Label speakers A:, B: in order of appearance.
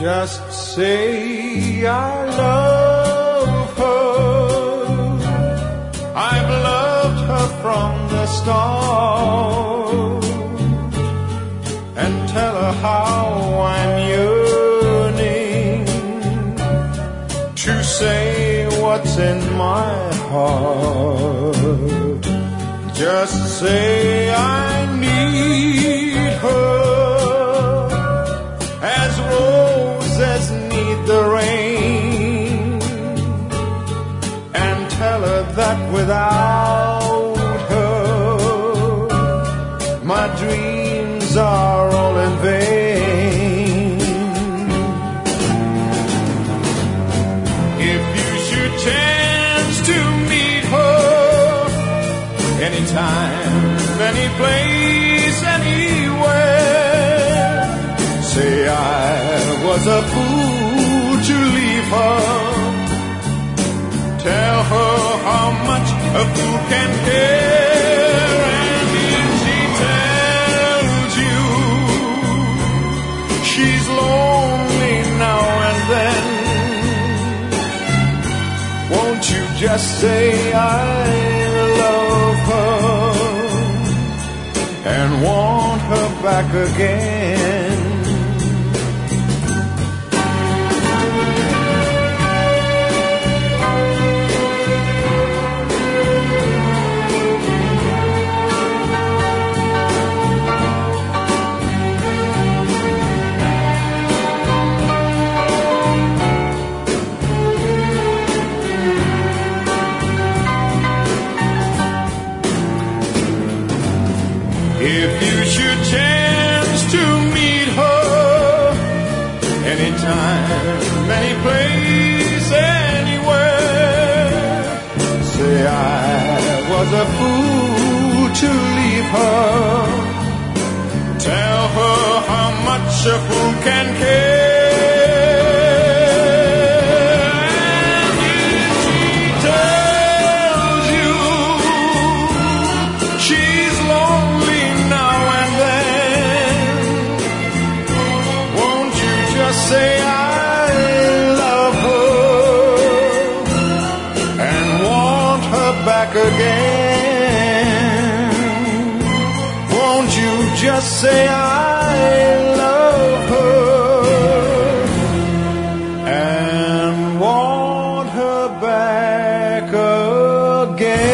A: Just say I love her. I've loved her from the start. And tell her how I'm yearning to say what's in my heart. Just say I need her as roses need the rain, and tell her that without her my dreams are all in vain. If you should chance to meet her anytime, any place, anywhere, say I was a fool to leave her. Tell her how much a fool can care. And if she tells you she's lonely now and then, won't you just say I love her and want her back again? If you should chance to meet her anytime, any place, anywhere, say I was a fool to leave her. Tell her how much a fool can care. And if she tells you she's lonely now and then, won't you just say I love her and want her back again? Won't you just say I love her and want her back again?